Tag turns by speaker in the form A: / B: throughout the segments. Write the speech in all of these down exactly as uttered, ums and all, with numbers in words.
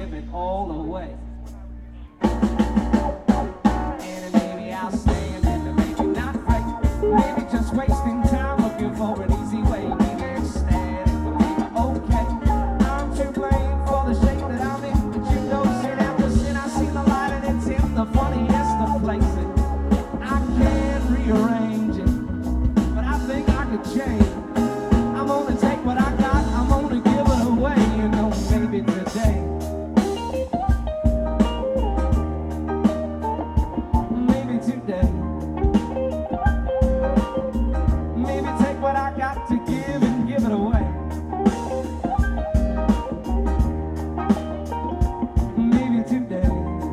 A: give it all away. And maybe I'll stand and maybe not great. Maybe just wasting time looking for an easy way. Maybe ecstatic, maybe okay. I'm to blame for the shape that I'm in. But you know, sin after sin, I see the light and it's in the funniest of places. I can't rearrange it, but I think I could change. I'm gonna take what I got, I'm gonna give it away, you know, maybe today. Maybe today. Maybe take what I got to give and give it away. Maybe today.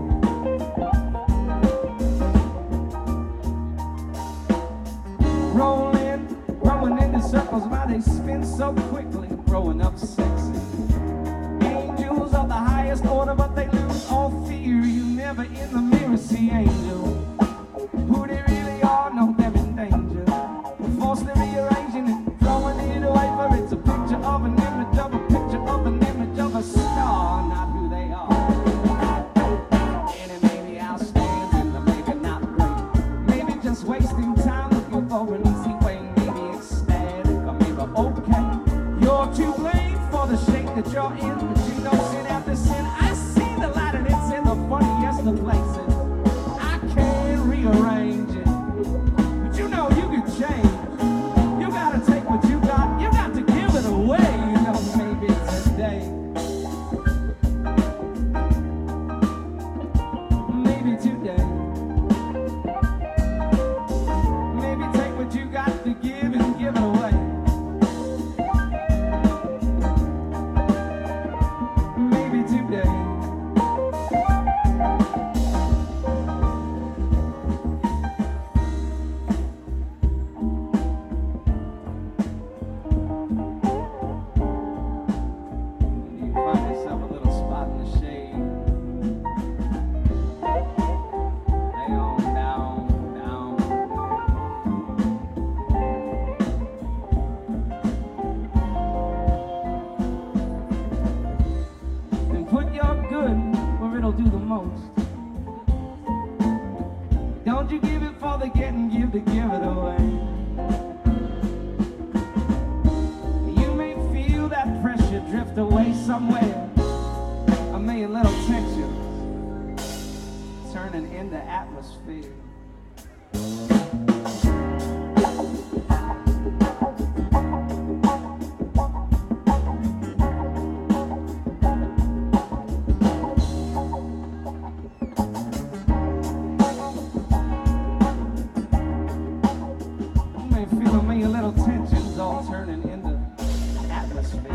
A: Rolling, growing into circles, why they spin so quickly, growing up sexy. Angels of the highest order, but they lose all fear. You never in the mirror see angels. Who they really are, know them in danger. We're falsely rearranging it, throwing it away, for it's a picture of an image of a picture of an image of a star, not who they are. And maybe I'll stand and maybe not great. Maybe just wasting time looking for an easy way. Maybe ecstatic or maybe okay. You're to blame for the shape that you're in, but you know sin after sin, I see the light and it's in the funniest of places. I can't rearrange it, but you know you can change. You gotta take what you got, you got to give it away, you know, maybe today. Maybe today. Maybe take what you got to give and give it away. Maybe today. You find yourself a little spot in the shade. Lay on down, down. And put your good where it'll do the most. Don't you give it for the getting, give to give it away. You may feel that pressure drift away somewhere. A million little tensions turning into atmosphere. You may feel a million little tensions all turning into atmosphere.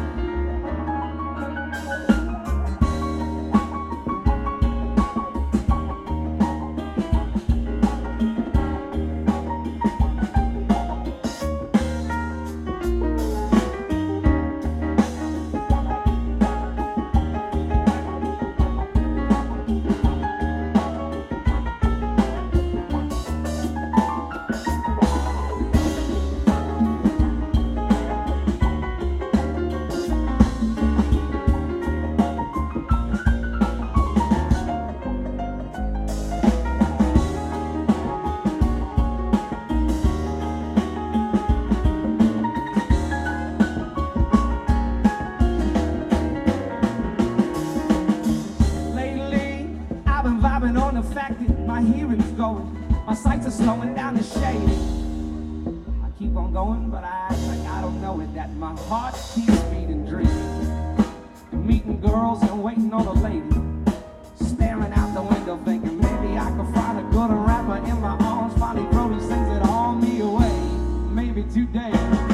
A: Lately, I've been vibing on the fact that my hearing's going, my sights are slowing down the shade. I keep on going, but I act like I don't know it, that my heart keeps beating dreaming. Meeting girls and waiting on a lady, staring out the window thinking maybe I could find a good rapper in my arms, finally throw these things that haul me away. Maybe today.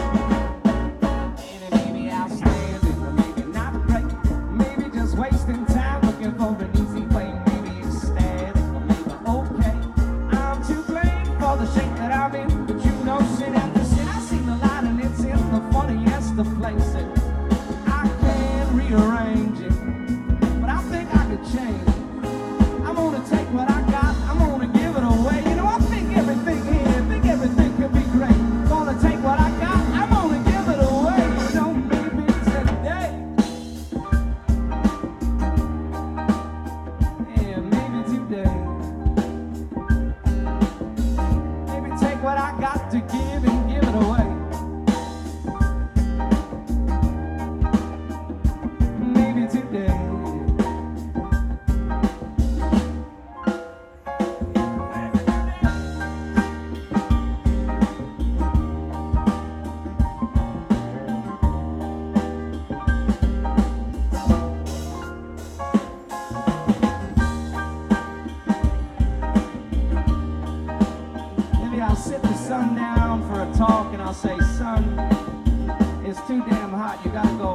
A: And maybe I'll stand and maybe not great. Maybe just wasting time looking for an easy way. Maybe ecstatic or maybe okay. I'm to blame for the shape that I'm in, but you know sin after sin, I see the light and it's in the funniest of places. I can't rearrange it, but I think I son down for a talk, and I'll say, son, it's too damn hot, you gotta go